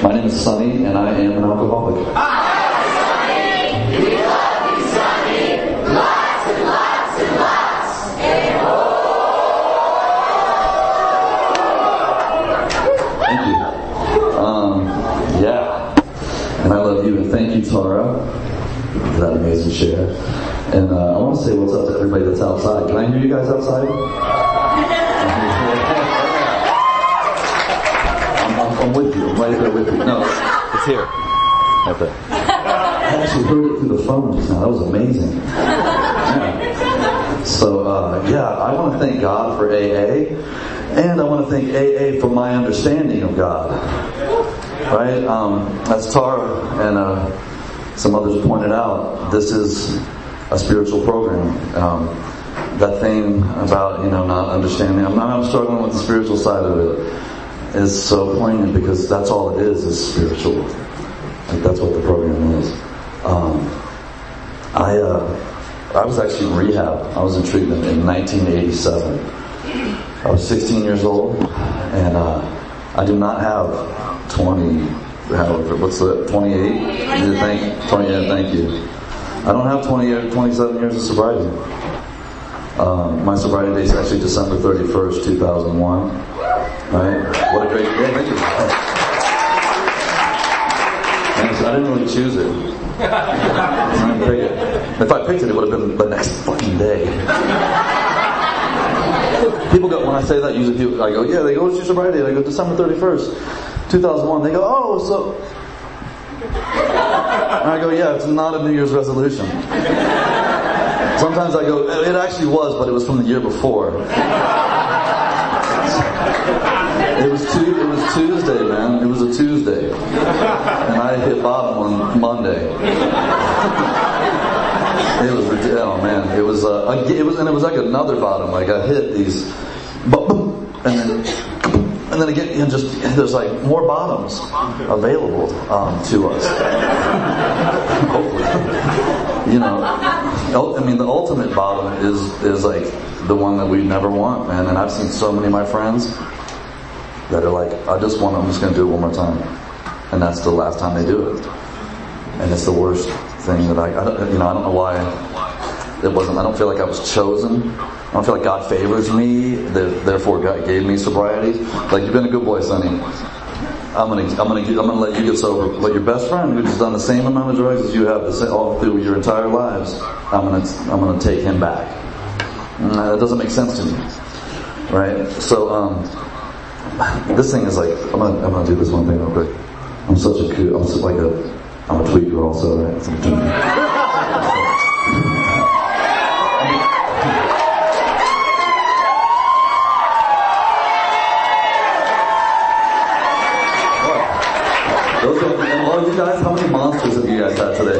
My name is Sonny, and I am an alcoholic. Sonny! We love you, Sonny! Lots and lots and lots! Thank you. Yeah. And I love you, and thank you, Tara, for that amazing share. And I want to say what's up to everybody that's outside. Can I hear you guys outside? I'm with you. I'm right there with you. No, it's here. Okay. I actually heard it through the phone just now. That was amazing. Yeah. So, I want to thank God for AA. And I want to thank AA for my understanding of God. Right? As Tara and some others pointed out, this is a spiritual program. That thing about, not understanding, I'm struggling with the spiritual side of it. Is so poignant because that's all it is spiritual. Like that's what the program is. I was actually in rehab. I was in treatment in 1987. I was 16 years old, and I do not have 28? Thank you. I don't have 27 years of sobriety. My sobriety date is actually December 31st, 2001. Right? What a great day. Thank you. I didn't really choose it. I didn't pick it. If I picked it, it would have been the next fucking day. People go, when I say that, usually people, I go, yeah, they go, what's your sobriety date? I go, December 31st, 2001. They go, oh, so... And I go, yeah, it's not a New Year's resolution. Sometimes I go, it actually was, but it was from the year before. It was Tuesday, man. It was a Tuesday, and I hit bottom on Monday. It was ridiculous. Oh man, it was like another bottom. Like I hit these, and then again, there's like more bottoms available to us. Hopefully, the ultimate bottom is like the one that we never want, man. And I've seen so many of my friends that are like, I'm just going to do it one more time. And that's the last time they do it. And it's the worst thing that I don't know why it wasn't, I don't feel like I was chosen. I don't feel like God favors me, therefore God gave me sobriety. Like, you've been a good boy, Sonny. I'm gonna let you get sober. But your best friend, who's done the same amount of drugs as you have all through your entire lives, I'm gonna take him back. That doesn't make sense to me. Right? So, this thing is like, I'm gonna do this one thing real quick. I'm a tweaker also, right? You guys, how many monsters have you guys had today?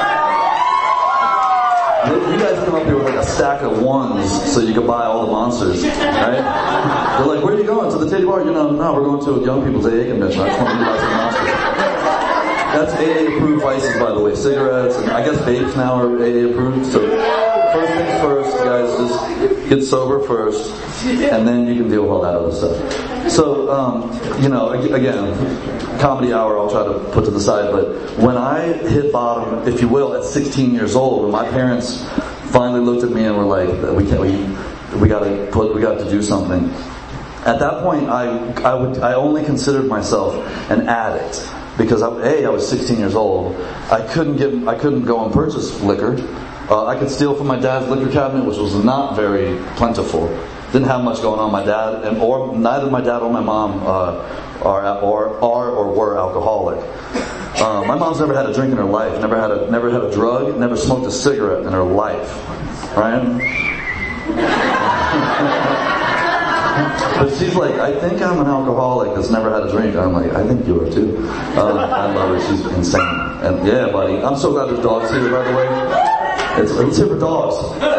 You guys come up here with like a stack of ones so you can buy all the monsters, right? They're like, where are you going? To the titty bar? No, we're going to a young people's AA convention. I just want you to buy some monsters. That's AA approved vices, by the way. Cigarettes, and I guess vapes now are AA approved. So first things first, guys, just get sober first, and then you can deal with all that other stuff. So, again, comedy hour I'll try to put to the side, but when I hit bottom, if you will, at 16 years old, when my parents finally looked at me and were like, we got to do something. At that point, I only considered myself an addict because I was 16 years old. I couldn't go and purchase liquor. I could steal from my dad's liquor cabinet, which was not very plentiful. Didn't have much going on. My dad neither my dad or my mom are or were alcoholic. My mom's never had a drink in her life. Never had a drug. Never smoked a cigarette in her life. Right? But she's like, I think I'm an alcoholic that's never had a drink. I'm like, I think you are too. I love her. She's insane. And yeah, buddy. I'm so glad there's dogs here, by the way. Let's hear for dogs.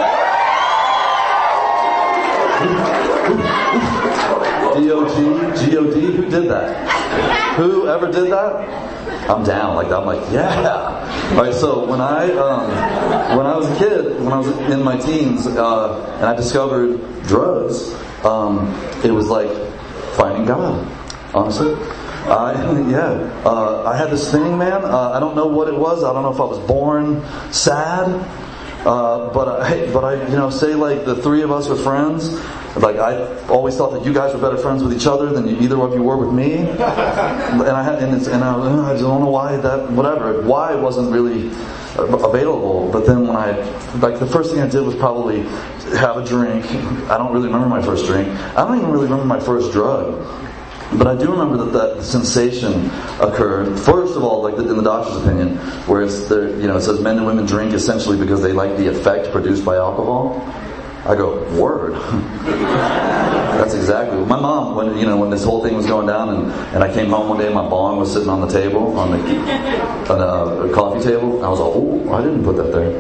G-O-D, who did that? Who ever did that? I'm down. I'm like, yeah. Alright, so when I was a kid, when I was in my teens, and I discovered drugs, it was like finding God, honestly. I had this thing, man. I don't know what it was. I don't know if I was born sad. But I, say like the three of us are friends. Like I always thought that you guys were better friends with each other than either of you were with me. And I don't know why why it wasn't really available. But then when the first thing I did was probably have a drink. I don't really remember my first drink. I don't even really remember my first drug. But I do remember that sensation occurred. First of all, like in the doctor's opinion, where it says men and women drink essentially because they like the effect produced by alcohol. I go, word. That's exactly what my mom, when this whole thing was going down, and I came home one day and my bong was sitting on the table, on the coffee table. I was like, oh, I didn't put that there.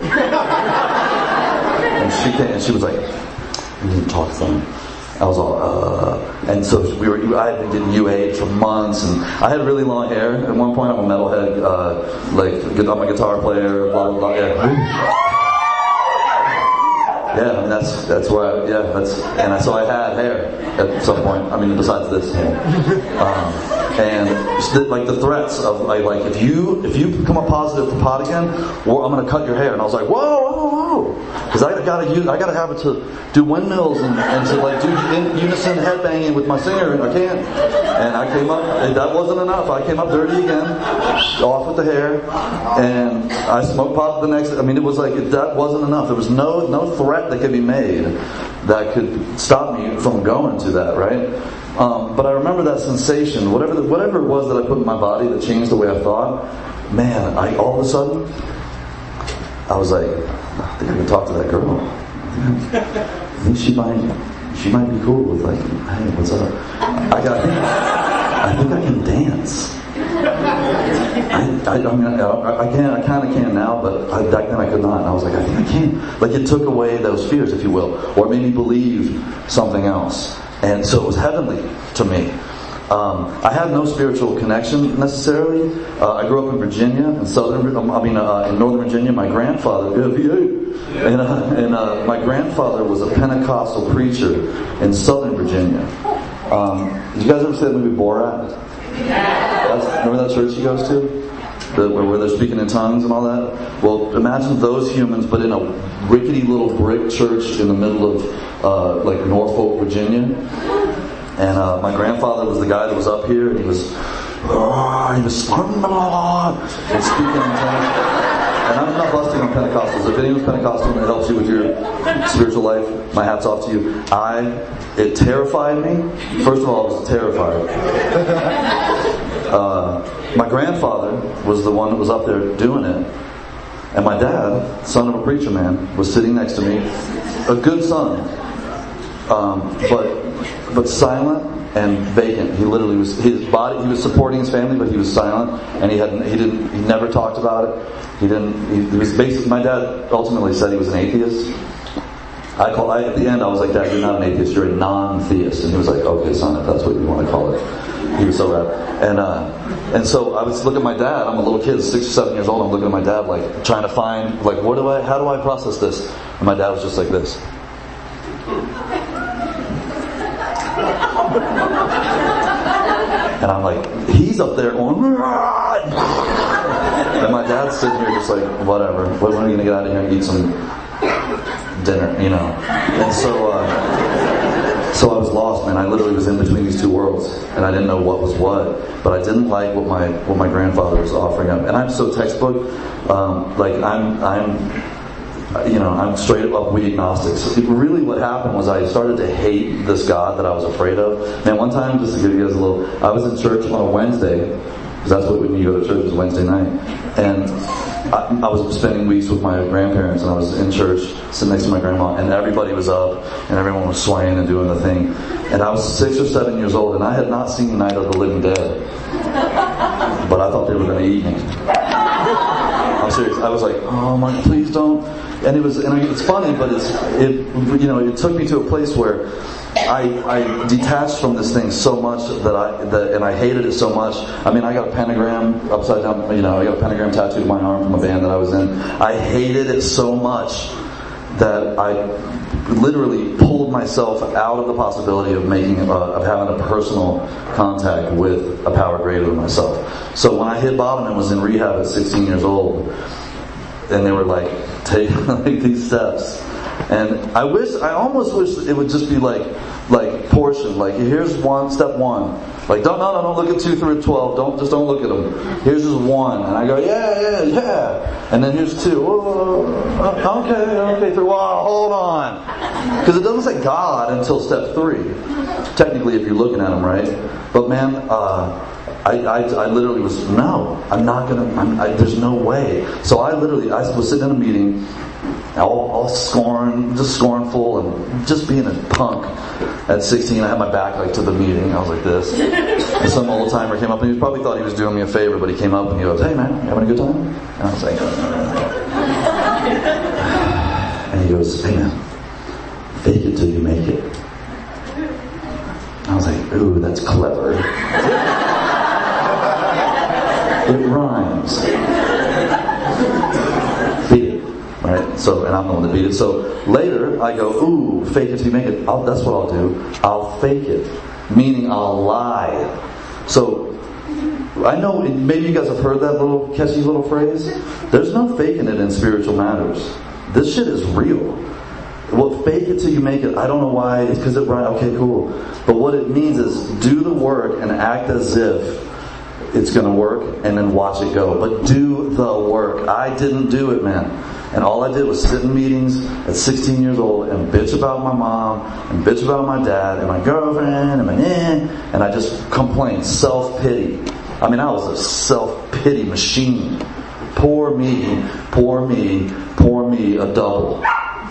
And she came and she was like, "You need to talk to them." I was all, and so I had been getting UA'd for months, and I had really long hair. At one point, I'm a metalhead, I'm a guitar player, blah, blah, blah, yeah, and that's where so I had hair at some point. I mean, besides this hair, and like the threats of like if you come up positive for pot again, well, I'm going to cut your hair. And I was like, whoa, because I gotta have it to do windmills and to like do unison headbanging with my singer, and I can't. And I came up, and that wasn't enough. I came up dirty again, off with the hair, and I smoked pot the next. I mean, it was like that wasn't enough. There was no threat that could be made that could stop me from going to that, right? But I remember that sensation, whatever it was that I put in my body that changed the way I thought. Man, all of a sudden, I was like, I think I can talk to that girl. I think she might be cool with like, hey, what's up? I think I can dance. I kind of can now, but back then I could not. And I was like, I think I can. Like it took away those fears, if you will, or it made me believe something else. And so it was heavenly to me. I had no spiritual connection necessarily. I grew up in Virginia, in Northern Virginia. My grandfather, my grandfather was a Pentecostal preacher in Southern Virginia. Did you guys ever see that movie Borat? Remember that church he goes to? Where they're speaking in tongues and all that? Well, imagine those humans, but in a rickety little brick church in the middle of Norfolk, Virginia. And my grandfather was the guy that was up here, and he was and speaking in tongues. And I'm not busting on Pentecostals. If anyone's Pentecostal and it helps you with your spiritual life, my hat's off to you. It terrified me. First of all, I was terrified. My grandfather was the one that was up there doing it. And my dad, son of a preacher man, was sitting next to me. A good son. But silent and vacant. He literally was, he was supporting his family, but he was silent, and he never talked about it. He was basically, my dad ultimately said he was an atheist. At the end I was like, Dad, you're not an atheist, you're a non-theist. And he was like, okay, son, if that's what you want to call it. He was so rad. And so I was looking at my dad, I'm a little kid, 6 or 7 years old, I'm looking at my dad like, trying to find, like, how do I process this? And my dad was just like this. And I'm like, he's up there going, and my dad's sitting here just like, whatever. When are you going to get out of here and eat some dinner, And so I was lost, man. I literally was in between these two worlds, and I didn't know what was what. But I didn't like what my grandfather was offering up. And I'm so textbook, I'm straight up we agnostics. Really what happened was I started to hate this God that I was afraid of. Man, one time, just to give you guys I was in church on a Wednesday, because that's when you go to church, is Wednesday night. And I was spending weeks with my grandparents, and I was in church, sitting next to my grandma, and everybody was up, and everyone was swaying and doing the thing. And I was 6 or 7 years old, and I had not seen Night of the Living Dead. But I thought they were going to eat me. I'm serious. I was like, oh my, please don't. And it's funny, but it took me to a place where I detached from this thing so much and I hated it so much. I mean, I got a pentagram upside down, I got a pentagram tattooed on my arm from a band that I was in. I hated it so much that I literally pulled myself out of the possibility of having a personal contact with a power greater than myself. So when I hit bottom and was in rehab at 16 years old, and they were like, take these steps, and I almost wish it would just be like portion. Like, here's step one. Like, don't look at 2 through 12. Don't look at them. Here's just 1, and I go, yeah. And then here's 2. Okay. 3. Wow, hold on, because it doesn't say God until step 3. Technically, if you're looking at them, right? But man, I literally was I'm not gonna. There's no way. So I was sitting in a meeting, all scornful, and just being a punk. At 16, I had my back to the meeting. I was like this. And some old timer came up, and he probably thought he was doing me a favor, but he came up and he goes, "Hey man, you having a good time?" And I was like, and he goes, "Hey man, fake it till you make it." I was like, "Ooh, that's clever." It rhymes. Beat it. Right? So, and I'm the one that beat it. So later I go, ooh, fake it till you make it. That's what I'll do. I'll fake it. Meaning I'll lie. So I know maybe you guys have heard that little catchy little phrase. There's no faking it in spiritual matters. This shit is real. Well, fake it till you make it. I don't know why. It's because okay, cool. But what it means is do the work and act as if it's going to work, and then watch it go. But do the work. I didn't do it, man. And all I did was sit in meetings at 16 years old and bitch about my mom, and bitch about my dad, and my girlfriend, and I just complained. Self-pity. I mean, I was a self-pity machine. Poor me, a double.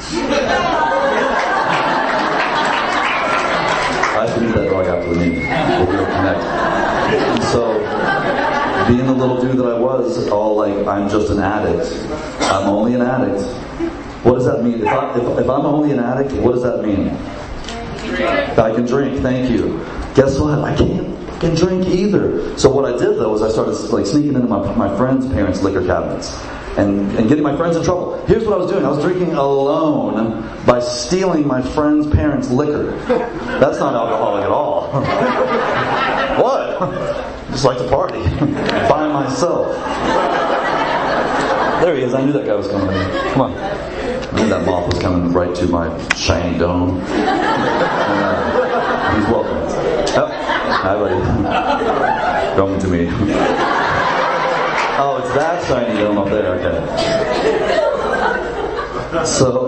I believe that dog after the meeting. We'll connect. So, being the little dude that I was, all like, I'm just an addict. I'm only an addict. What does that mean? If I'm only an addict, what does that mean? I can drink, thank you. Guess what? I can't drink either. So what I did though is I started sneaking into my friends' parents' liquor cabinets and getting my friends in trouble. Here's what I was doing. I was drinking alone by stealing my friends' parents' liquor. That's not alcoholic at all. What? Just like to party by myself. There he is. I knew that guy was coming. Come on. I knew that moth was coming right to my shiny dome. He's welcome. Oh, hi, buddy. Come to me. Oh, it's that shiny dome up there. Okay. So,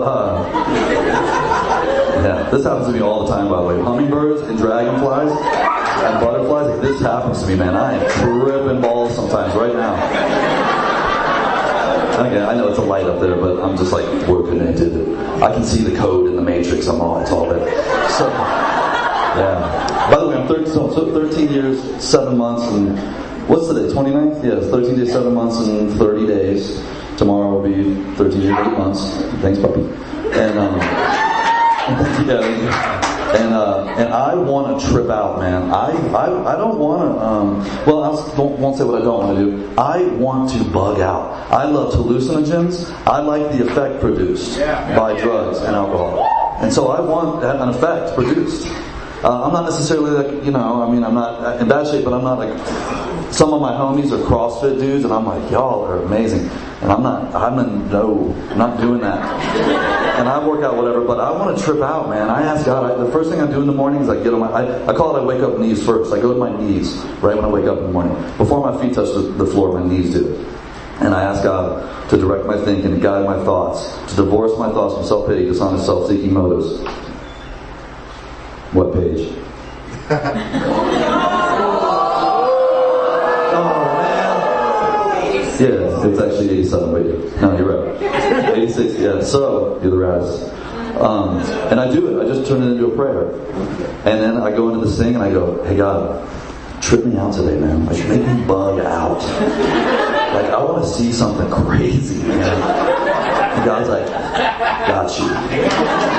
yeah, this happens to me all the time, by the way. Hummingbirds and dragonflies and butterflies. This happens to me, man. I am tripping balls sometimes right now. Okay, I know it's a light up there, but I'm just like, we're connected. I can see the code in the matrix. It's all there. So, yeah. By the way, I'm 13 years, 7 months, and what's today? 29th? Yeah, it's 13 days, 7 months, and 30 days. Tomorrow will be 13 years, 8 months. Thanks, puppy. And I want to trip out, man. I don't want to. I won't say what I don't want to do. I want to bug out. I love hallucinogens. I like the effect produced by drugs and alcohol, and so I want an effect produced. I'm not necessarily I'm not in bad shape, but I'm not like some of my homies are CrossFit dudes, and I'm like, y'all are amazing, and I'm not doing that. And I work out whatever, but I want to trip out, man. I ask God, the first thing I do in the morning is I get on I call it I wake up knees first. I go to my knees right when I wake up in the morning. Before my feet touch the floor, my knees do it. And I ask God to direct my thinking, to guide my thoughts, to divorce my thoughts from self-pity, dishonest, self-seeking motives. What page? Oh, man. Yeah, it's actually 87. Wait, no, you're right. 86, yeah. So, you're the raddest. And I do it. I just turn it into a prayer. And then I go into this thing and I go, hey God, trip me out today, man. Like, make me bug out. Like, I want to see something crazy, man. And God's like, got you.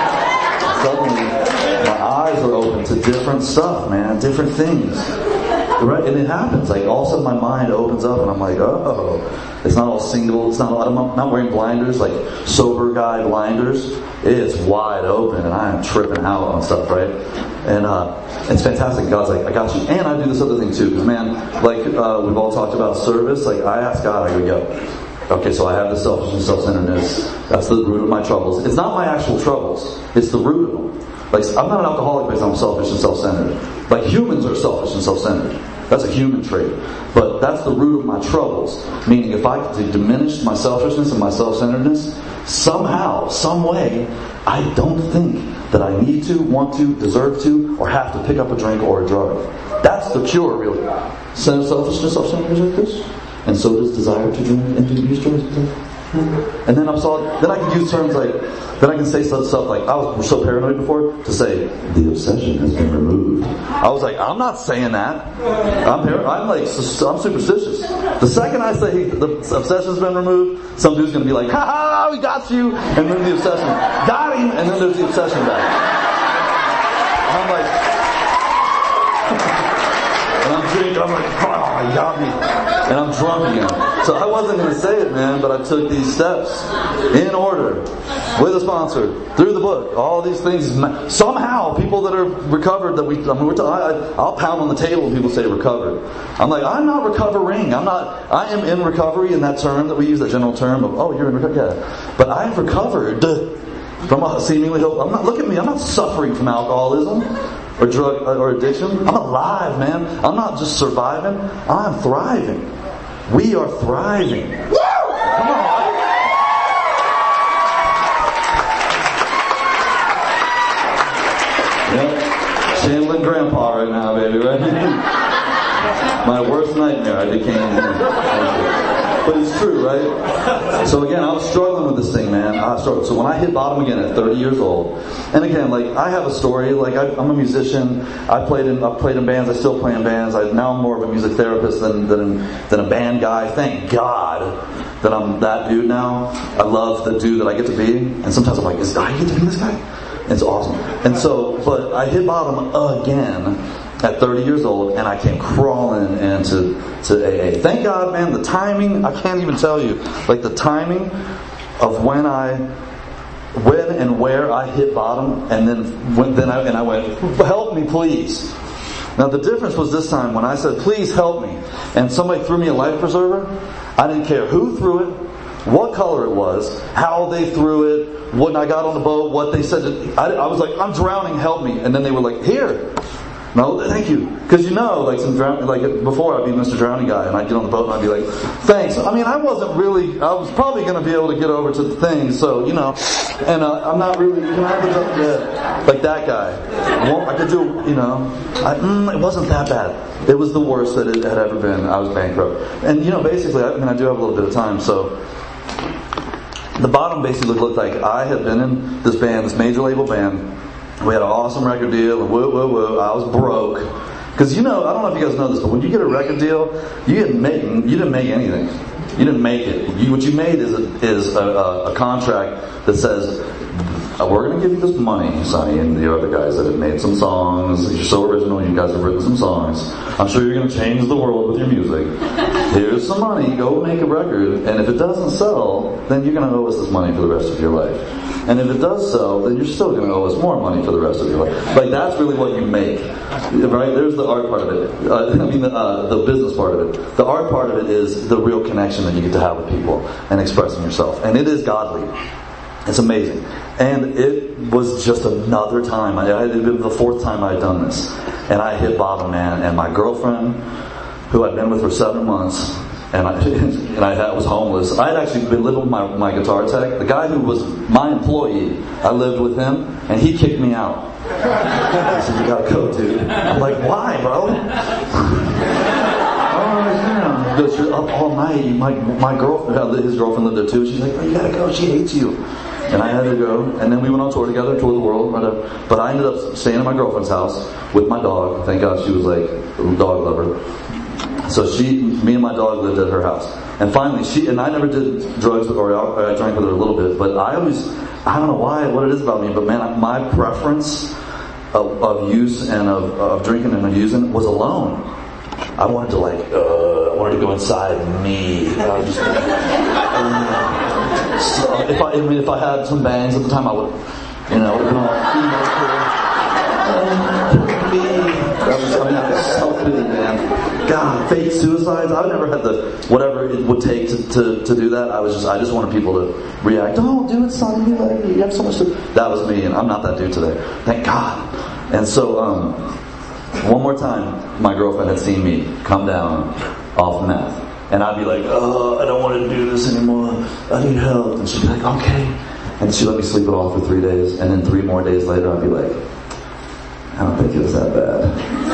Suddenly, my eyes are open to different stuff, man, different things. Right? And it happens. Like, all of a sudden my mind opens up and I'm like, oh, it's not all single. It's not. I'm not wearing blinders, like sober guy blinders. It's wide open and I am tripping out on stuff, right? And it's fantastic. God's like, I got you. And I do this other thing too, because man, like we've all talked about service. Like, I ask God, I go, okay, so I have the selfish and self-centeredness. That's the root of my troubles. It's not my actual troubles. It's the root of them. Like, I'm not an alcoholic because I'm selfish and self-centered. Like, humans are selfish and self-centered. That's a human trait. But that's the root of my troubles. Meaning, if I could diminish my selfishness and my self-centeredness, somehow, some way, I don't think that I need to, want to, deserve to, or have to pick up a drink or a drug. That's the cure, really. Selfishness, self-centeredness like this. And so does desire to drink and to use drugs. And then then I can use terms like, then I can say such stuff like, I was so paranoid before to say, the obsession has been removed. I was like, I'm not saying that. I'm superstitious. The second I say the obsession's been removed, some dude's going to be like, ha ha, we got you. And then the obsession, got him. And then there's the obsession back. And I'm like, and I'm drinking, I'm like, oh, you got me. And I'm drunk again. So I wasn't going to say it, man, but I took these steps in order, with a sponsor, through the book, all these things. Somehow, people that are recovered, I'll pound on the table when people say recovered. I'm like, I'm not recovering. I am in recovery in that term that we use, that general term of, oh, you're in recovery. Yeah. But I've recovered from a seemingly hope. Look at me, I'm not suffering from alcoholism or drug or addiction. I'm alive, man. I'm not just surviving, I'm thriving. We are thriving. Woo! Come on. Yeah. Channeling grandpa right now, baby, right? My worst nightmare, I became him. But it's true, right? So again, I was struggling with this thing, man. I struggled. So when I hit bottom again at 30 years old, and again, like, I have a story. Like, I'm a musician. I played in bands. I still play in bands. Now I'm more of a music therapist than a band guy. Thank God that I'm that dude now. I love the dude that I get to be. And sometimes I'm like, I get to be this guy? It's awesome. And so, but I hit bottom again at 30 years old, and I came crawling into AA. Thank God, man, the timing, I can't even tell you. Like, the timing of when and where I hit bottom, and I went, help me, please. Now, the difference was this time when I said, please help me, and somebody threw me a life preserver. I didn't care who threw it, what color it was, how they threw it, when I got on the boat, what they said. I was like, I'm drowning, help me. And then they were like, here. No, thank you. Because before I'd be Mr. Drowning Guy, and I'd get on the boat and I'd be like, thanks. I mean, I was probably going to be able to get over to the thing, so, and I'm not really, like that guy. I could do, it wasn't that bad. It was the worst that it had ever been. I was bankrupt. And, basically, I do have a little bit of time, so the bottom basically looked like I had been in this band, this major label band. We had an awesome record deal, and woo. I was broke. Because, I don't know if you guys know this, but when you get a record deal, you didn't make anything. You didn't make it. What you made is a contract that says, we're going to give you this money, Sonny, and the other guys that have made some songs. You're so original, you guys have written some songs. I'm sure you're going to change the world with your music. Here's some money, go make a record, and if it doesn't sell, then you're going to owe us this money for the rest of your life. And if it does sell, then you're still going to owe us more money for the rest of your life. Like, that's really what you make, right? There's the art part of it. The business part of it. The art part of it is the real connection that you get to have with people and expressing yourself. And it is godly. It's amazing. And it was just another time. It had been the fourth time I had done this. And I hit bottom, man. And my girlfriend, who I'd been with for 7 months, and I was homeless. I had actually been living with my guitar tech. The guy who was my employee, I lived with him, and he kicked me out. He said, you gotta go, dude. I'm like, why, bro? He goes, you're up all night. My girlfriend, his girlfriend lived there too. She's like, oh, you gotta go. She hates you. And I had to go. And then we went on tour together, toured the world. But I ended up staying at my girlfriend's house with my dog. Thank God she was like a dog lover. So me and my dog lived at her house. And finally, I never did drugs or I drank with her a little bit, but I don't know what it is about me, but man, my preference of use and of drinking and of using was alone. I wanted to I wanted to go inside me. I was just, so if I had some bangs at the time, I would, been all I was self-pity, man. God, fake suicides. I've never had whatever it would take to do that. I just wanted people to react. Don't do it, son. You have so much to. That was me, and I'm not that dude today. Thank God. And so, one more time, my girlfriend had seen me come down off meth. And I'd be like, oh, I don't want to do this anymore. I need help. And she'd be like, okay. And she'd let me sleep it off for 3 days. And then 3 more days later, I'd be like, I don't think it was that bad.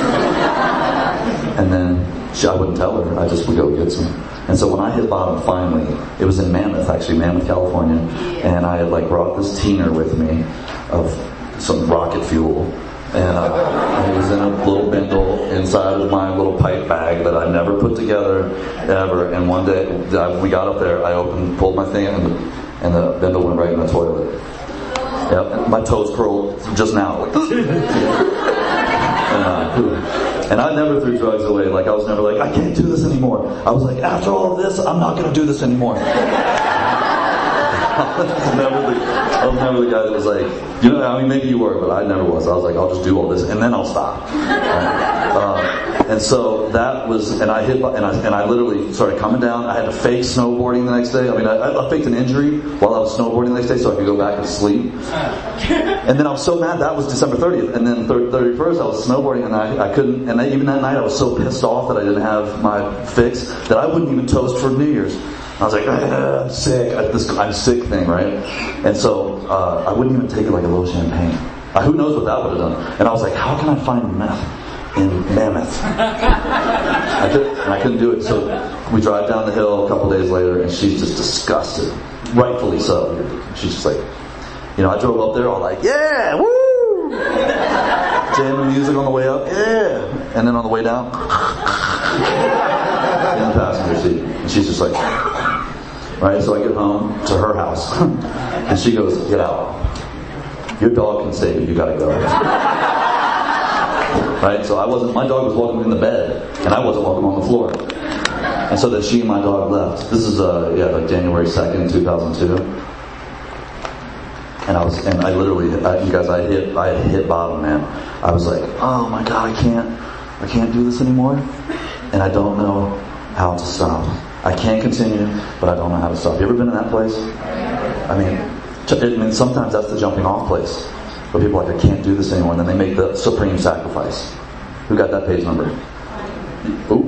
And then I wouldn't tell her. I just would go get some. And so when I hit bottom finally, it was in Mammoth, California. And I had brought this teener with me of some rocket fuel. And it was in a little bindle inside of my little pipe bag that I never put together ever. And one day we got up there, I pulled my thing, and the bindle went right in the toilet. Yep, my toes curled just now. And I never threw drugs away. I was never I can't do this anymore. I was after all of this, I'm not going to do this anymore. I was never the guy that was maybe you were, but I never was. I was I'll just do all this and then I'll stop. And so that was, and I literally started coming down. I had to fake snowboarding the next day. I faked an injury while I was snowboarding the next day so I could go back and sleep. And then I was so mad. That was December 30th, and then 31st I was snowboarding, and I couldn't. And even that night I was so pissed off that I didn't have my fix that I wouldn't even toast for New Year's. I was I'm sick. I'm sick thing, right? And so I wouldn't even take it a little champagne. Who knows what that would have done? And I was how can I find meth in Mammoth? I couldn't do it. So we drive down the hill a couple days later, and she's just disgusted. Rightfully so. She's just I drove up there all yeah, woo! Jamming music on the way up, yeah. And then on the way down, in the passenger seat. And she's just right, so I get home to her house, and she goes, get out. Your dog can stay, but you gotta go. Right, so my dog was welcome in the bed, and I wasn't welcome on the floor. And so that she and my dog left. This is, January 2nd, 2002. And I literally, you guys, I had hit bottom, man. I was oh my God, I can't do this anymore. And I don't know how to stop. I can't continue, but I don't know how to stop. You ever been in that place? Sometimes that's the jumping off place. Where people are I can't do this anymore, and then they make the supreme sacrifice. Who got that page number? Ooh.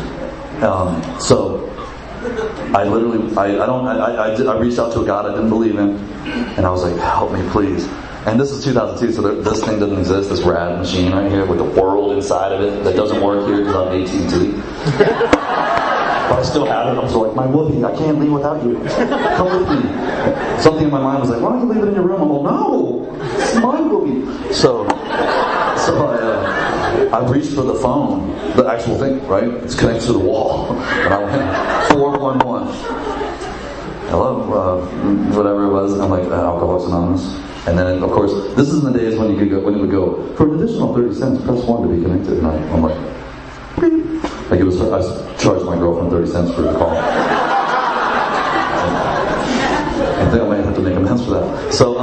So, I literally, I reached out to a God I didn't believe in, and I was help me, please. And this is 2002, so this thing doesn't exist, this rad machine right here with the world inside of it that doesn't work here because I'm AT&T. But I still have it. I was my whoopee, I can't leave without you. Come with me. Something in my mind was why don't you leave it in your room? I'm no, it's my whoopee. So I reached for the phone, the actual thing, right? It's connected to the wall. And I went, 411. Hello, whatever it was. I'm Alcoholics Anonymous. And then, of course, this is in the days when you would go, for an additional 30 cents, press 1 to be connected. And I'm beep. I charged my girlfriend 30 cents for the call. I think I might have to make amends for that. So,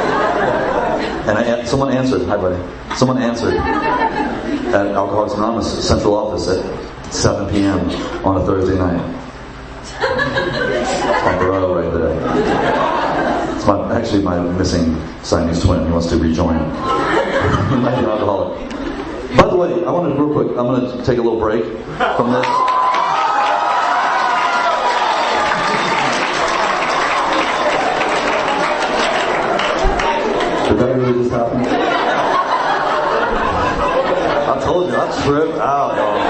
and someone answered. Hi, buddy. Someone answered at Alcoholics Anonymous central office at 7 p.m. on a Thursday night. My bro right there. It's actually my missing Siamese twin. He wants to rejoin. He might be an alcoholic. By the way, I'm going to take a little break from this. Did that really just happen? I told you, I tripped out, y'all.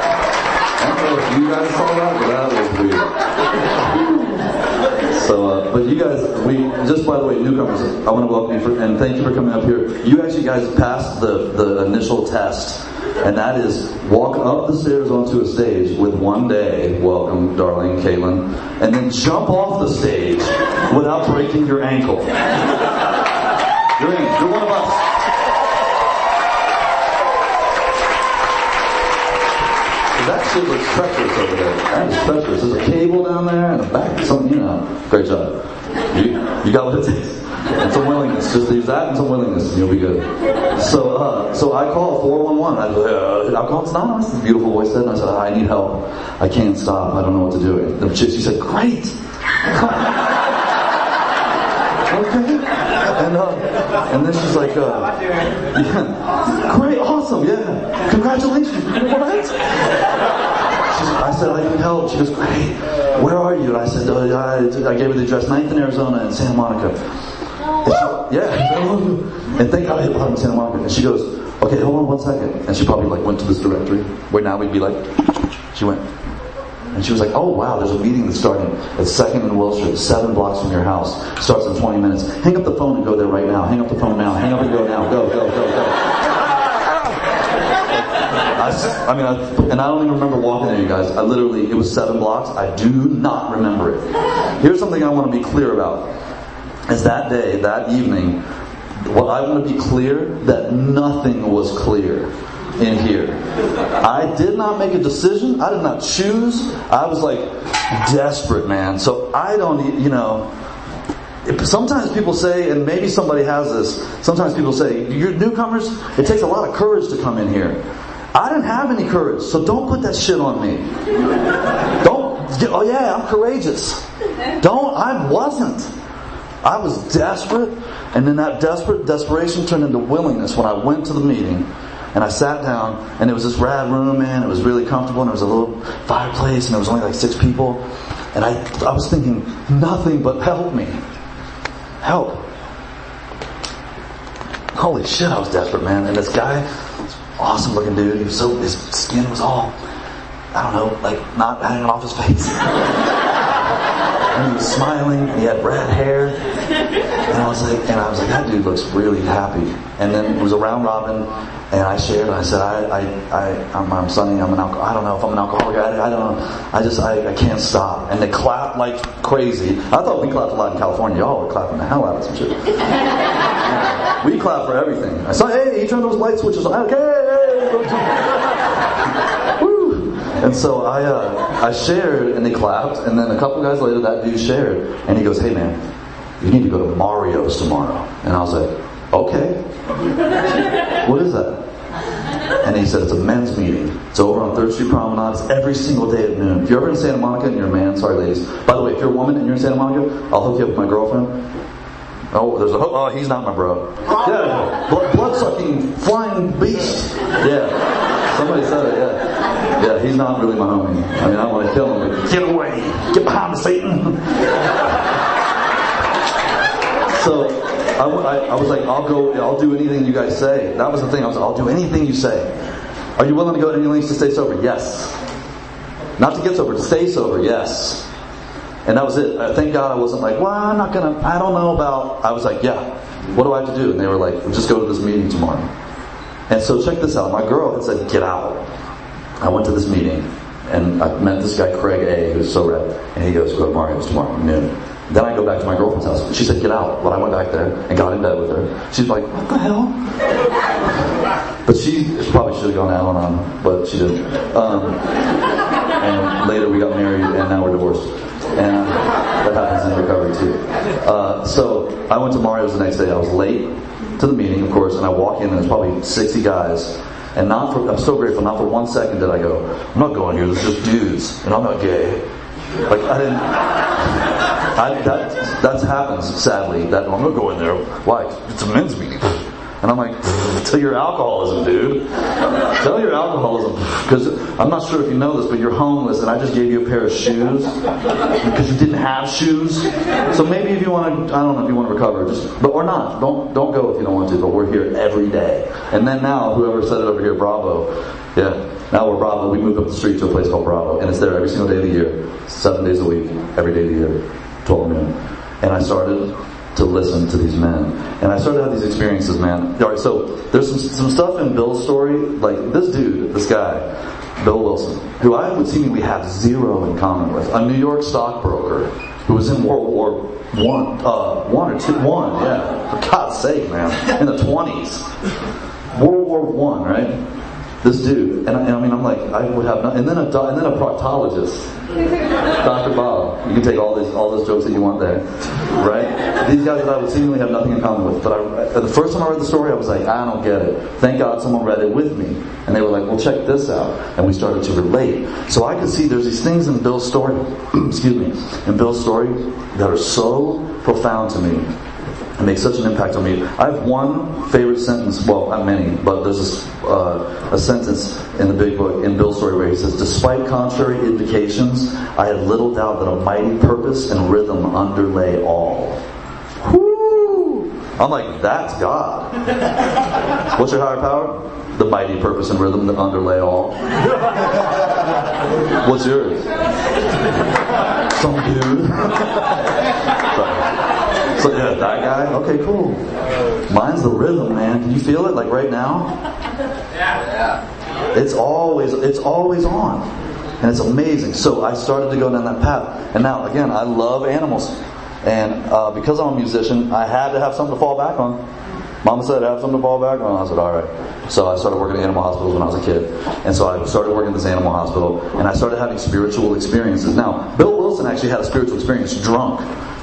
I don't know if you guys saw that, but that was weird. So, But you guys, just by the way, newcomers, I want to welcome you and thank you for coming up here. You actually guys passed the initial test, and that is walk up the stairs onto a stage with one day, welcome, darling Caitlin, and then jump off the stage without breaking your ankle. You're in. You're one of us. That shit looks treacherous over there. That is treacherous. There's a cable down there and a back. Something, great job. You got what it takes. And some willingness. Just use that and some willingness and you'll be good. So I call 411. I go, I'll call. It's not honest. This beautiful voice said. And I said, I need help. I can't stop. I don't know what to do. And she said, great. Okay. And then she's like, yeah, great, awesome, yeah, congratulations, what? I said, I need help. She goes, great, where are you? And I said, I gave her the address, 9th in Arizona and Santa Monica. And she, yeah, and thank God I hit bottom in Santa Monica. And she goes, okay, hold on 1 second. And she probably went to this directory, where now we'd be like, she went. And she was like, oh wow, there's a meeting that's starting at 2nd and Wilshire, 7 blocks from your house. Starts in 20 minutes. Hang up the phone and go there right now. Hang up the phone now. Hang up and go now. Go. And I don't even remember walking there, you guys. It was 7 blocks. I do not remember it. Here's something I want to be clear about. Is that day, that evening, what I want to be clear, that nothing was clear in here. I did not make a decision. I did not choose. I was like desperate, man. So I don't, sometimes people say, and maybe somebody has this, sometimes people say, you're newcomers, it takes a lot of courage to come in here. I didn't have any courage, so don't put that shit on me. Oh yeah, I'm courageous. I wasn't. I was desperate, and then that desperation turned into willingness when I went to the meeting. And I sat down, and it was this rad room, man. It was really comfortable, and there was a little fireplace, and there was only like 6 people. And I was thinking, nothing but help me. Help. Holy shit, I was desperate, man. And this guy, this awesome looking dude, his skin was all, I don't know, like not hanging off his face. And he was smiling, and he had red hair. And I was like, that dude looks really happy. And then it was a round robin, and I shared, and I said, I'm Sonny, I'm an alcoholic. I don't know if I'm an alcoholic. I don't know. I can't stop. And they clapped like crazy. I thought we clapped a lot in California. Y'all were clapping the hell out of some shit. We clap for everything. I saw, hey, he turned those light switches on. Okay. Woo. And so I shared, and they clapped, and then a couple guys later, that dude shared, and he goes, hey man, you need to go to Mario's tomorrow. And I was like, okay. What is that? And he said, it's a men's meeting. It's over on 3rd Street Promenade. It's every single day at noon. If you're ever in Santa Monica and you're a man, sorry ladies. By the way, if you're a woman and you're in Santa Monica, I'll hook you up with my girlfriend. Oh, he's not my bro. Yeah, blood-sucking, flying beast. Yeah, somebody said it, yeah. Yeah, he's not really my homie. I mean, I want to kill him, but get away. Get behind me, Satan. So I was like, I'll do anything you guys say. That was the thing. I was like, I'll do anything you say. Are you willing to go to any lengths to stay sober? Yes. Not to get sober, to stay sober, yes. And that was it. Thank God I wasn't like, well, I don't know about, I was like, yeah, what do I have to do? And they were like, just go to this meeting tomorrow. And so check this out. My girl had said, get out. I went to this meeting, and I met this guy, Craig A., who's so rad, and he goes, go to Mario's tomorrow noon. Then I go back to my girlfriend's house. She said, get out. Well, I went back there and got in bed with her. She's like, what the hell? But she probably should have gone out on, but she didn't. And later we got married, and now we're divorced. And that happens in recovery too. So I went to Mario's the next day. I was late to the meeting, of course, and I walk in, and there's probably 60 guys. And I'm so grateful, not for 1 second did I go, I'm not going here, there's just dudes, and I'm not gay. Like, that happens, sadly, that I'm not going there. Why? It's a men's meeting. And I'm like, tell your alcoholism, dude. Tell your alcoholism. Because I'm not sure if you know this, but you're homeless, and I just gave you a pair of shoes because you didn't have shoes. So maybe if you want to, I don't know if you want to recover, or not. Don't go if you don't want to. But we're here every day. And then now, whoever said it over here, Bravo. Yeah. Now we're Bravo. We moved up the street to a place called Bravo, and it's there every single day of the year, 7 days a week, every day of the year, 12 noon. And I started to listen to these men. And I started to have these experiences, man. Alright, so there's some stuff in Bill's story, like this guy, Bill Wilson, who I would seemingly have zero in common with. A New York stockbroker who was in World War One, yeah. For God's sake, man. In the 20s. World War One, right? This dude, and I mean, I'm like, I would have nothing. And then a proctologist, Dr. Bob. You can take all those jokes that you want there, right? These guys that I would seemingly have nothing in common with. But the first time I read the story, I was like, I don't get it. Thank God someone read it with me, and they were like, well, check this out, and we started to relate. So I could see there's these things in Bill's story, in Bill's story that are so profound to me. It makes such an impact on me. I have one favorite sentence, well, not many, but there's a sentence in the big book, in Bill's story, where he says, despite contrary indications, I had little doubt that a mighty purpose and rhythm underlay all. Whoo! I'm like, that's God. What's your higher power? The mighty purpose and rhythm that underlay all. What's yours? Some dude. So yeah, that guy? Okay, cool. Mine's the rhythm, man. Can you feel it? Like right now? Yeah. It's always on. And it's amazing. So I started to go down that path. And now, again, I love animals. And because I'm a musician, I had to have something to fall back on. Mama said, have something to fall back on. I said, alright. So I started working at animal hospitals when I was a kid. And so I started working at this animal hospital. And I started having spiritual experiences. Now, Bill Wilson actually had a spiritual experience drunk.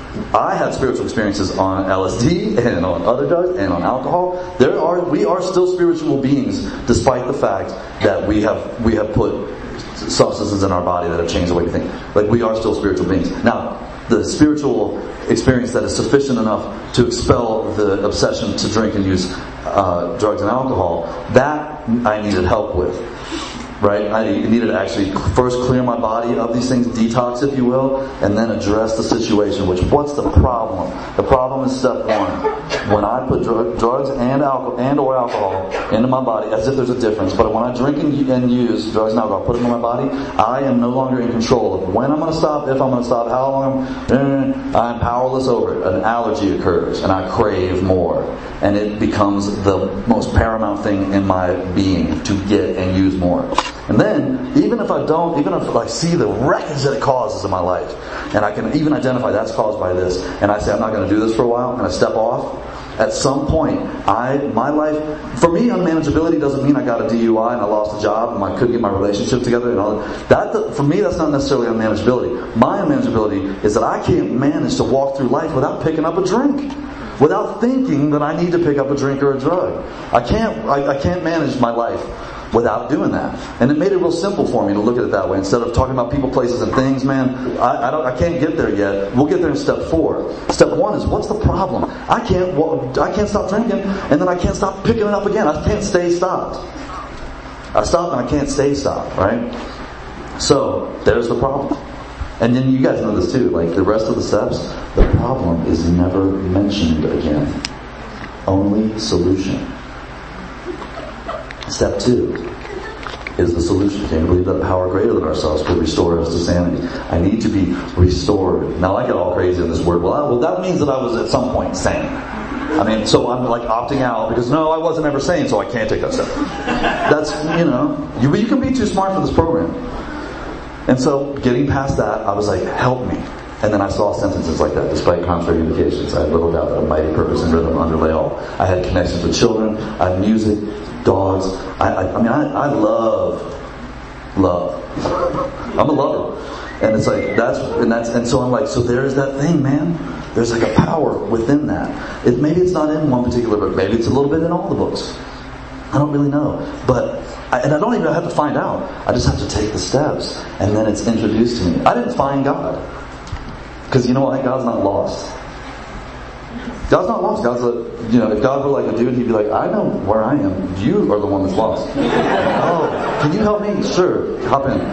I had spiritual experiences on LSD and on other drugs and on alcohol. We are still spiritual beings, despite the fact that we have put substances in our body that have changed the way we think. Like, we are still spiritual beings. Now, the spiritual experience that is sufficient enough to expel the obsession to drink and use drugs and alcohol, that I needed help with. Right? I needed to actually first clear my body of these things, detox, if you will, and then address the situation. What's the problem? The problem is step one. When I put drugs and alcohol into my body, as if there's a difference, but when I drink and use drugs and alcohol, put them in my body, I am no longer in control of when I'm going to stop, if I'm going to stop, how long I'm powerless over it. An allergy occurs, and I crave more, and it becomes the most paramount thing in my being to get and use more. And then, even if I see the wreckage that it causes in my life, and I can even identify that's caused by this, and I say I'm not going to do this for a while, and I step off, at some point, my life, for me, unmanageability doesn't mean I got a DUI and I lost a job and I couldn't get my relationship together and all that. For me, that's not necessarily unmanageability. My unmanageability is that I can't manage to walk through life without picking up a drink. Without thinking that I need to pick up a drink or a drug. I can't manage my life without doing that. And it made it real simple for me to look at it that way. Instead of talking about people, places, and things, man, I can't get there yet. We'll get there in step 4. Step 1 is, what's the problem? I can't stop drinking, and then I can't stop picking it up again. I can't stay stopped. I stop and I can't stay stopped, right? So, there's the problem. And then you guys know this too, like the rest of the steps, the problem is never mentioned again. Only solution. Step 2 is the solution. Can you believe that a power greater than ourselves could restore us to sanity? I need to be restored. Now I get all crazy in this word. Well, that means that I was at some point sane. I mean, so I'm like opting out because no, I wasn't ever sane, so I can't take that step. That's, you can be too smart for this program. And so, getting past that, I was like, help me. And then I saw sentences like that, despite contrary indications. I had little doubt that a mighty purpose and rhythm underlay all. I had connections with children, I had music, dogs. I love. I'm a lover. And it's like, and so I'm like, so there's that thing, man. There's like a power within that. Maybe it's not in one particular book, maybe it's a little bit in all the books. I don't really know. But I don't even have to find out. I just have to take the steps, and then it's introduced to me. I didn't find God. Because you know what? God's not lost. God's not lost. God's if God were like a dude, he'd be like, I know where I am. You are the one that's lost. Oh, can you help me? Sure. Hop in.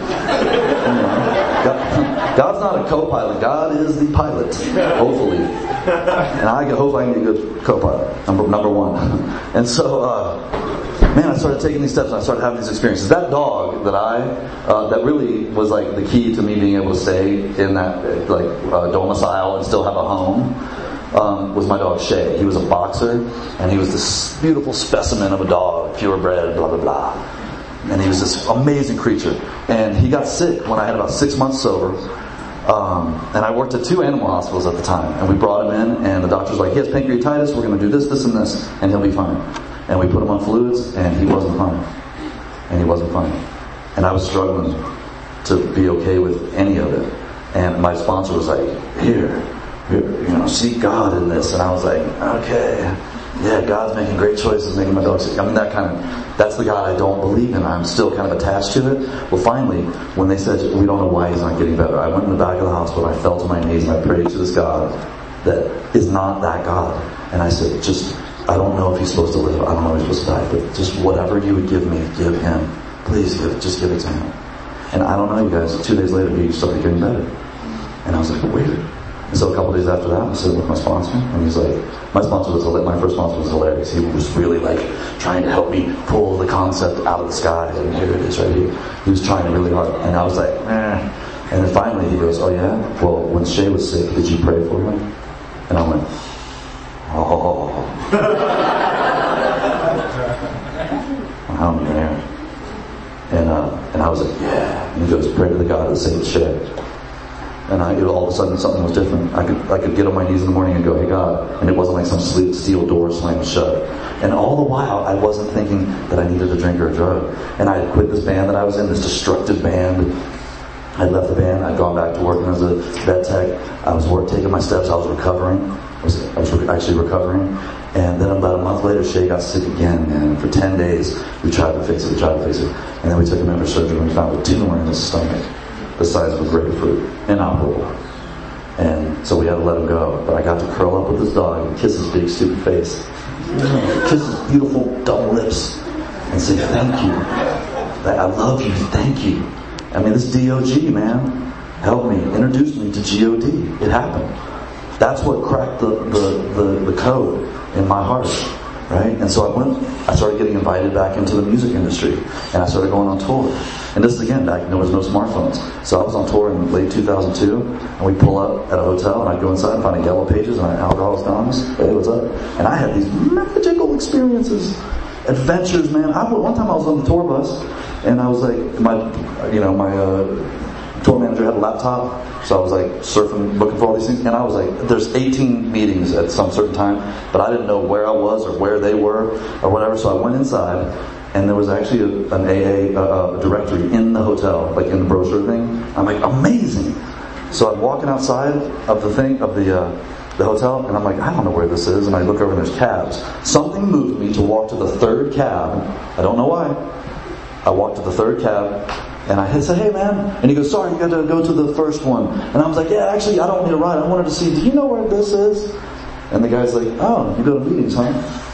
God's not a co-pilot. God is the pilot. Hopefully. And I hope I can be a good co-pilot. Number 1. And so, man, I started taking these steps and I started having these experiences. That dog that that really was like the key to me being able to stay in that domicile and still have a home, was my dog Shay. He was a boxer, and he was this beautiful specimen of a dog, purebred, blah, blah, blah. And he was this amazing creature. And he got sick when I had about 6 months sober. And I worked at 2 animal hospitals at the time. And we brought him in, and the doctor's like, he has pancreatitis, we're going to do this, this, and this, and he'll be fine. And we put him on fluids, and he wasn't fine. And he wasn't fine. And I was struggling to be okay with any of it. And my sponsor was like, here, seek God in this. And I was like, okay, yeah, God's making great choices, making my dog sick. I mean, that's the God I don't believe in. I'm still kind of attached to it. Well, finally, when they said, we don't know why he's not getting better, I went in the back of the hospital, I fell to my knees, and I prayed to this God that is not that God. And I said, I don't know if he's supposed to live, I don't know if he's supposed to die, but just whatever you would give me, give him. Please just give it to him. And I don't know, you guys, 2 days later, he started getting better. And I was like, weird. And so a couple days after that, I was sitting with my sponsor, and he's like, my first sponsor was hilarious. He was really like trying to help me pull the concept out of the sky, and here it is right here. He was trying really hard, and I was like, eh. And then finally he goes, oh yeah? Well, when Shay was sick, did you pray for him? And I went, oh. I'm there. And I was like, yeah. And he goes, pray to the God that saved Shay. And all of a sudden something was different. I could get on my knees in the morning and go, hey God. And it wasn't like some steel door slammed shut. And all the while I wasn't thinking that I needed a drink or a drug. And I had quit this band that I was in, this destructive band. I left the band. I'd gone back to working as a vet tech. I was taking my steps. I was recovering. I was actually recovering. And then about a month later, Shay got sick again. And for 10 days, we tried to fix it. And then we took him in for surgery, and we found a tumor in his stomach the size of a grapefruit, inoperable. And so we had to let him go. But I got to curl up with this dog and kiss his big stupid face, kiss his beautiful double lips, and say, thank you. I love you, thank you. I mean, this DOG, man, helped me, introduced me to GOD. It happened. That's what cracked the code in my heart, right? And so I started getting invited back into the music industry, and I started going on tour. And this is again, back there was no smartphones. So I was on tour in late 2002, and we'd pull up at a hotel, and I'd go inside and find a Yellow Pages and an Alcoholics Anonymous. Hey, what's up? And I had these magical experiences, adventures, man. One time I was on the tour bus, and I was like, my tour manager had a laptop, so I was like surfing, looking for all these things, and I was like, there's 18 meetings at some certain time, but I didn't know where I was or where they were or whatever, so I went inside, and there was actually an AA directory in the hotel, like in the brochure thing. I'm like, amazing! So I'm walking outside of the hotel, and I'm like, I don't know where this is, and I look over and there's cabs. Something moved me to walk to the third cab. I don't know why. I walked to the third cab, and I said, hey man, and he goes, sorry, you got to go to the first one. And I was like, yeah, actually, I don't need a ride. I wanted to see, do you know where this is? And the guy's like, oh, you go to meetings, huh?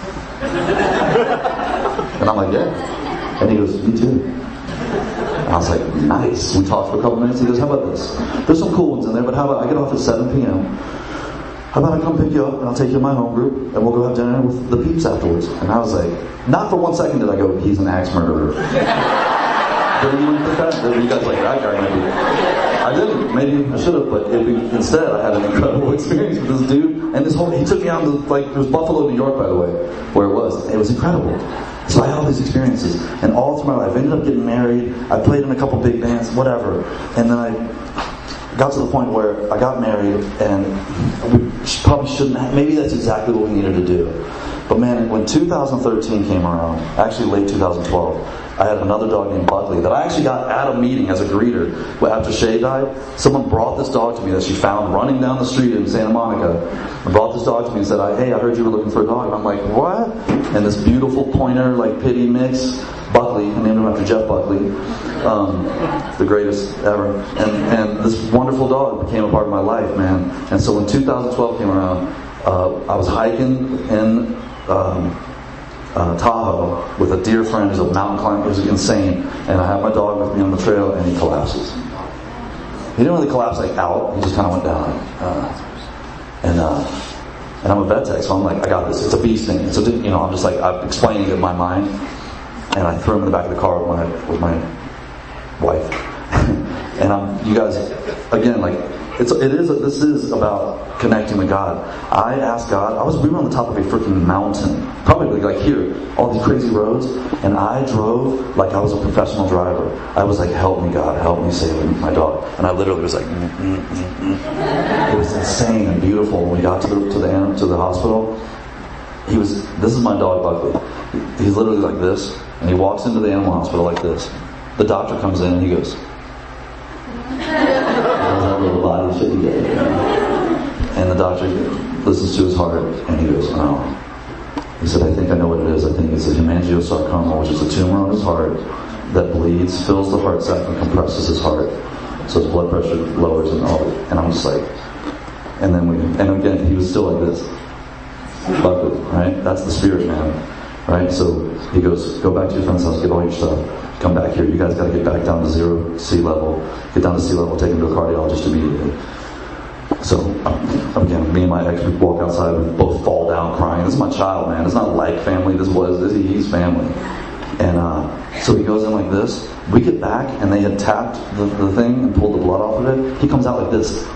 And I'm like, yeah. And he goes, me too. And I was like, nice. We talked for a couple minutes. He goes, how about this? There's some cool ones in there, but how about I get off at 7 p.m. How about I come pick you up and I'll take you to my home group and we'll go have dinner with the peeps afterwards. And I was like, not for 1 second did I go, he's an axe murderer. Did you think that? You guys like that guy maybe? I didn't. Maybe I should have, but instead I had an incredible experience with this dude. And he took me out to, it was Buffalo, New York, by the way, where it was. It was incredible. So I had all these experiences. And all through my life, I ended up getting married. I played in a couple big bands, whatever. And then I got to the point where I got married, and we probably shouldn't have. Maybe that's exactly what we needed to do. But man, when 2013 came around, actually late 2012, I had another dog named Buckley that I actually got at a meeting as a greeter. After Shay died, someone brought this dog to me that she found running down the street in Santa Monica. And brought this dog to me and said, hey, I heard you were looking for a dog. And I'm like, what? And this beautiful pointer, pitty mix, Buckley, I named him after Jeff Buckley, the greatest ever. And this wonderful dog became a part of my life, man. And so when 2012 came around, I was hiking in Tahoe with a dear friend who's a mountain climber. It was insane. And I had my dog with me on the trail, and he collapses. He didn't really collapse out. He just kind of went down. And I'm a vet tech, so I'm like, I got this. It's a bee sting. So I'm just like, I'm explaining it in my mind. and I threw him in the back of the car with my wife. And you guys, again, like, this is about connecting with God. I asked God, we were on the top of a freaking mountain, probably like here, all these crazy roads, and I drove like I was a professional driver. I was like, help me God, help me save my dog. And I literally was like, It was insane and beautiful. When we got to the hospital, this is my dog Buckley. He's literally like this, and he walks into the animal hospital like this. The doctor comes in and he goes, that little body should be dead. And the doctor listens to his heart and he goes, oh. He said, I think I know what it is. I think it's a hemangiosarcoma, which is a tumor on his heart that bleeds, fills the heart sac, and compresses his heart. So his blood pressure lowers and all. And I'm just like, and again, he was still like this. Buckley, right? That's the spirit, man. Right? So he goes, go back to your friend's house, get all your stuff, come back here. You guys got to get back down to zero sea level. Get down to sea level, take him to a cardiologist immediately. So, again, me and my ex, we walk outside, we both fall down crying. This is my child, man. It's not like family. He's family. And so he goes in like this. We get back, and they had tapped the thing and pulled the blood off of it. He comes out like this.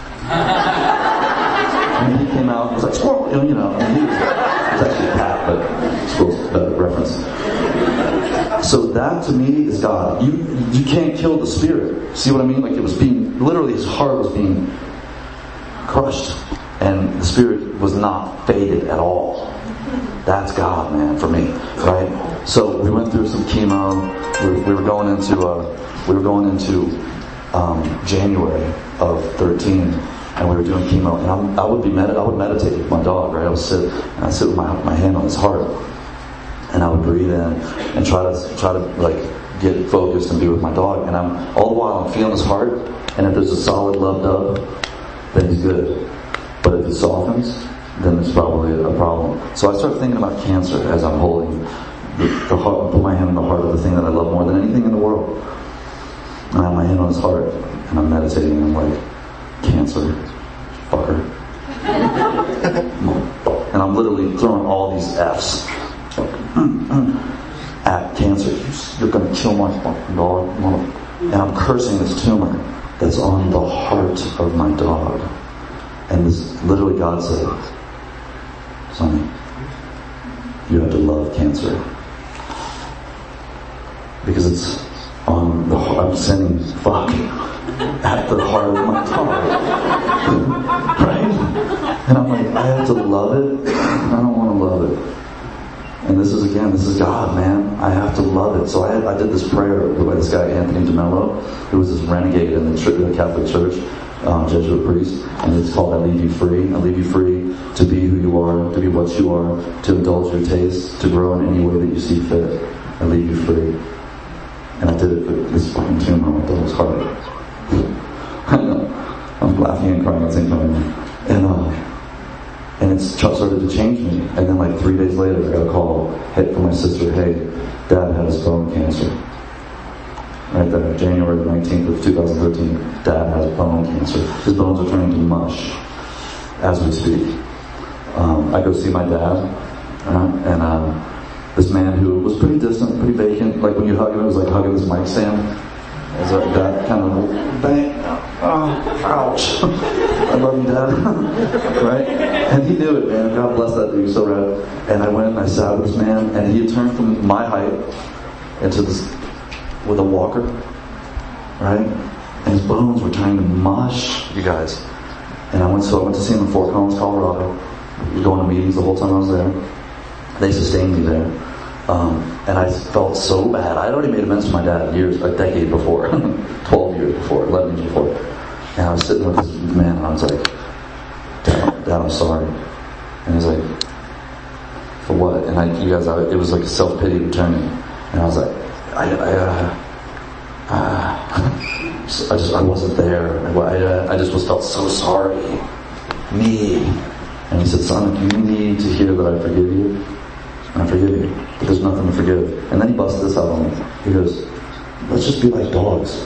And he came out and was like, squirrel, and he was actually a cat, but squirrel's a better reference. So that to me is God. You can't kill the spirit. See what I mean? Like, it was literally his heart was being crushed, and the spirit was not faded at all. That's God, man, for me, right? So we went through some chemo. We were going into January of 13. And we were doing chemo, and I would meditate with my dog, right? I would sit with my hand on his heart, and I would breathe in and try to like get focused and be with my dog. And all the while I'm feeling his heart, and if there's a solid love dub, then he's good. But if it softens, then it's probably a problem. So I start thinking about cancer as I'm holding the heart. I put my hand on the heart of the thing that I love more than anything in the world. And I have my hand on his heart, and I'm meditating, and I'm like, cancer, fucker. And I'm literally throwing all these F's at cancer. You're gonna kill my fucking dog. And I'm cursing this tumor that's on the heart of my dog. And this, literally God said, Sonny, you have to love cancer. Because it's on the heart. I'm sending fuck at the heart of my dog. Right? And I'm like, I have to love it. I don't want to love it. And this is God, man. I have to love it. So I did this prayer by this guy, Anthony DeMello, who was this renegade in the Catholic Church, Jesuit priest, and it's called I Leave You Free. I leave you free to be who you are, to be what you are, to indulge your taste, to grow in any way that you see fit. I leave you free. And I did it for this fucking tumor on my dog's heart. I know. I'm laughing and crying at the same time. And it started to change me. And then like 3 days later, I got a call from my sister, hey, Dad had his bone cancer. Right there, January 19th of 2013, Dad has bone cancer. His bones are turning to mush as we speak. I go see my dad, and this man who was pretty distant, pretty vacant, like when you hug him, it was like hugging this mic stand. It was like that kind of bang, ouch. I love you, Dad. Right? And he knew it, man. God bless that dude, so rad. And I went and I sat with this man, and he had turned from my height into this, with a walker, right? And his bones were turning to mush, you guys. And I went to see him in Fort Collins, Colorado. We were going to meetings the whole time I was there. They sustained me there. And I felt so bad. I had already made amends to my dad a decade before, 12 years before, 11 years before. And I was sitting with this man, and I was like, Dad, I'm sorry. And he's like, for what? And it was like a self-pity returning. And I was like, I wasn't there. I just felt so sorry. Me. And he said, son, you need to hear that I forgive you. And I forgive you. But there's nothing to forgive. And then he busted this out on me. He goes, let's just be like dogs.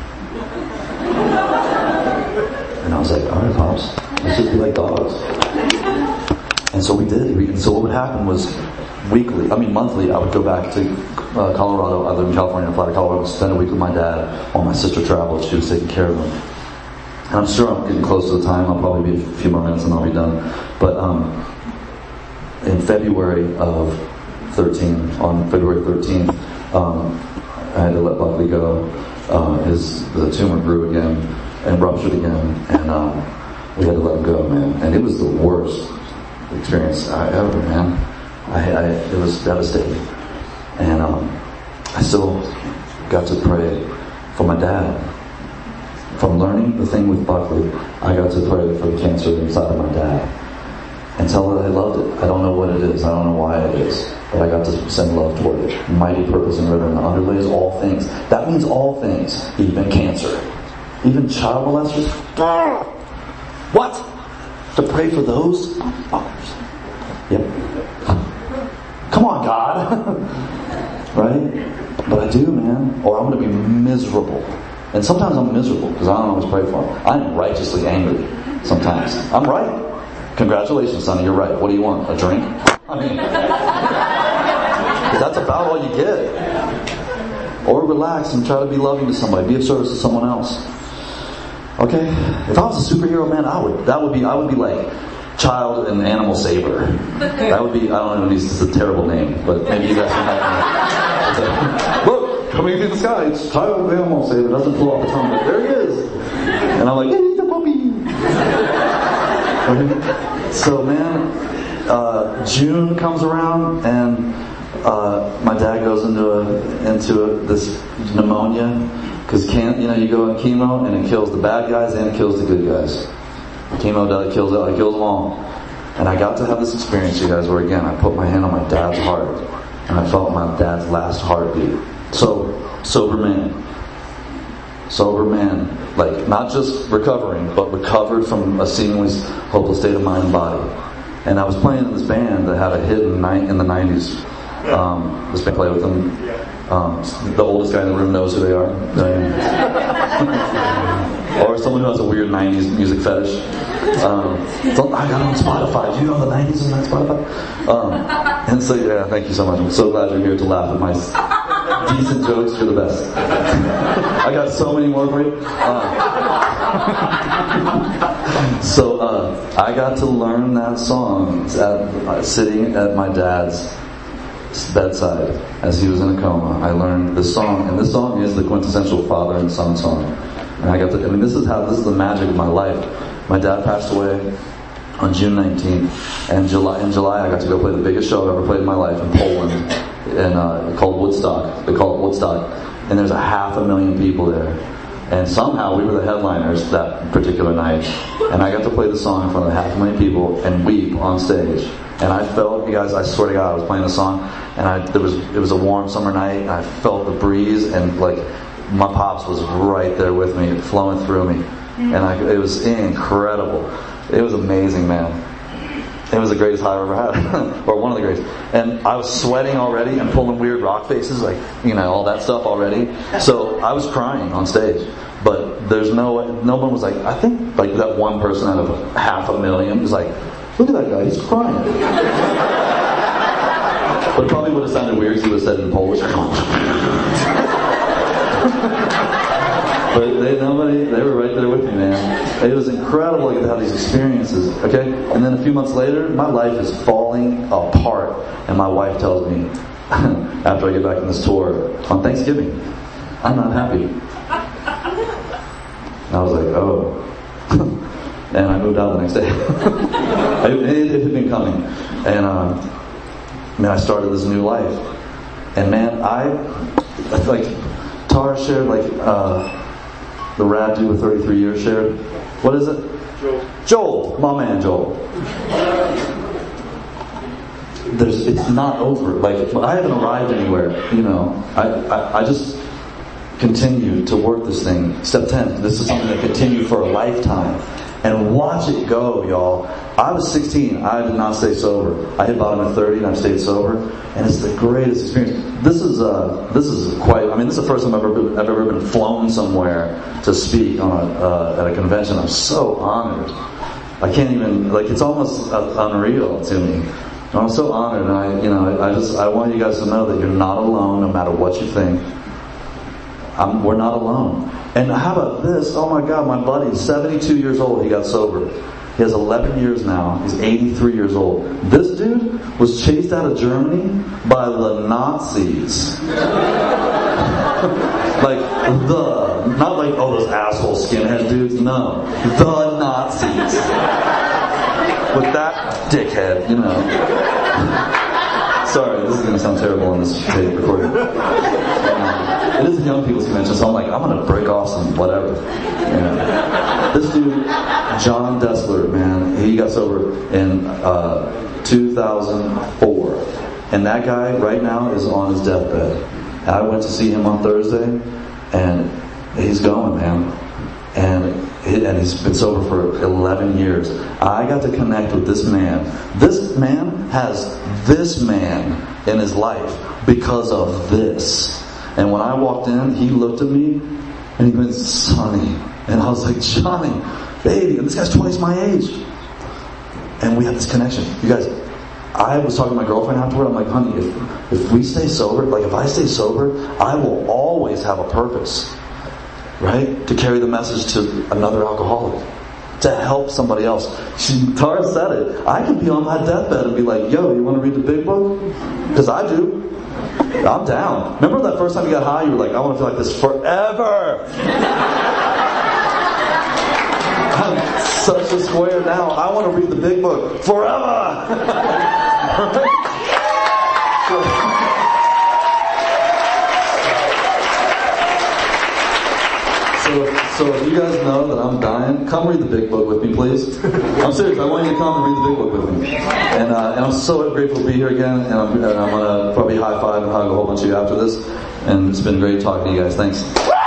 And I was like, alright, Pops. Let's just be like dogs. And so we did. So what would happen was monthly, I would go back to Colorado. I live in California, fly to Colorado, spend a week with my dad while my sister traveled. She was taking care of him. And I'm sure I'm getting close to the time. I'll probably be a few more minutes and I'll be done. But in February of 13, on February 13th, I had to let Buckley go. The tumor grew again and ruptured again, and we had to let him go, man. And it was the worst experience ever, man. It was devastating. And I still got to pray for my dad. From learning the thing with Buckley, I got to pray for the cancer inside of my dad and tell her that I loved it. I don't know what it is. I don't know why it is. But I got to send love toward it. Mighty purpose and river and underlays all things. That means all things. Even cancer. Even child molesters. What? To pray for those? Yep. Come on, God. Right? But I do, man. Or I'm going to be miserable. And sometimes I'm miserable because I don't always pray for them. I'm righteously angry sometimes. I'm right. Congratulations, sonny, you're right. What do you want? A drink? I mean, that's about all you get. Or relax and try to be loving to somebody. Be of service to someone else. Okay? If I was a superhero, man, I would be like Child and Animal Saver. That would be, I don't know, this is a terrible name, but maybe you guys can help me. Look, coming through the sky, it's Child and Animal Saver. It doesn't pull off the tongue, but there he is. And I'm like, hey, he's a puppy. So, man, June comes around, and my dad goes into this pneumonia, because you go in chemo and it kills the bad guys and it kills the good guys. Chemo kills them all. And I got to have this experience, you guys, where again I put my hand on my dad's heart and I felt my dad's last heartbeat. So sober man, like not just recovering, but recovered from a seemingly hopeless state of mind and body. And I was playing in this band that had a hit in the 90s. This band played with them. The oldest guy in the room knows who they are. Or someone who has a weird 90s music fetish. I got it on Spotify. Do you know the 90s on Spotify? And so, yeah, thank you so much. I'm so glad you're here to laugh at my decent jokes. You're the best. I got so many more for you. I got to learn that song sitting at my dad's bedside as he was in a coma. I learned this song, and this song is the quintessential father and son song. And this is the magic of my life. My dad passed away on June 19th, and in July I got to go play the biggest show I've ever played in my life in Poland, and called Woodstock. They call it Woodstock, and there's 500,000 people there. And somehow we were the headliners that particular night, and I got to play the song in front of 500,000 people and weep on stage. And I felt, you guys, I swear to God, I was playing the song, and it was a warm summer night, and I felt the breeze, and like my pops was right there with me, flowing through me, and it was incredible. It was amazing, man. It was the greatest high I've ever had, or one of the greatest. And I was sweating already and pulling weird rock faces, like all that stuff already. So I was crying on stage, but no one was like, I think like that one person out of 500,000 was like, look at that guy, he's crying. But it probably would have sounded weird because he would have said it in Polish. But they were right there with me, man. It was incredible to have these experiences, okay? And then a few months later, my life is falling apart. And my wife tells me, after I get back from this tour, on Thanksgiving, I'm not happy. And I was like, oh. And I moved out the next day. It had been coming. And I started this new life. And man, I like Tara shared, like the rad dude with 33 years shared. What is it? Joel, my man Joel. It's not over. Like I haven't arrived anywhere. I just continue to work this thing. Step 10. This is something that continued for a lifetime. And watch it go, y'all. I was 16. I did not stay sober. I hit bottom at 30 and I've stayed sober. And it's the greatest experience. This is quite, this is the first time I've ever been flown somewhere to speak on at a convention. I'm so honored. I can't even, it's almost unreal to me. I'm so honored, and I want you guys to know that you're not alone, no matter what you think. We're not alone. And how about this? Oh my God, my buddy, 72 years old, he got sober. He has 11 years now. He's 83 years old. This dude was chased out of Germany by the Nazis. Not like, oh, those asshole skinhead dudes. No. The Nazis. With that dickhead, Sorry, this is going to sound terrible on this tape recording. It is a young people's convention, so I'm going to break off some whatever. This dude, John Dessler, man, he got sober in 2004. And that guy right now is on his deathbed. And I went to see him on Thursday, and he's going, man. And he's been sober for 11 years. I got to connect with this man. This man has this man in his life because of this. And when I walked in, he looked at me and he went, Sonny. And I was like, Johnny, baby. And this guy's twice my age. And we have this connection. You guys, I was talking to my girlfriend afterward. I'm like, honey, if we stay sober, if I stay sober, I will always have a purpose. Right? To carry the message to another alcoholic. To help somebody else. Tara said it. I can be on my deathbed and be like, yo, you want to read the big book? Because I do. I'm down. Remember that first time you got high? You were like, I want to feel like this forever. I'm such a square now. I want to read the big book forever. So if you guys know that I'm dying, come read the big book with me, please. I'm serious. I want you to come and read the big book with me. And I'm so grateful to be here again. And I'm going to probably high five and hug a whole bunch of you after this. And it's been great talking to you guys. Thanks.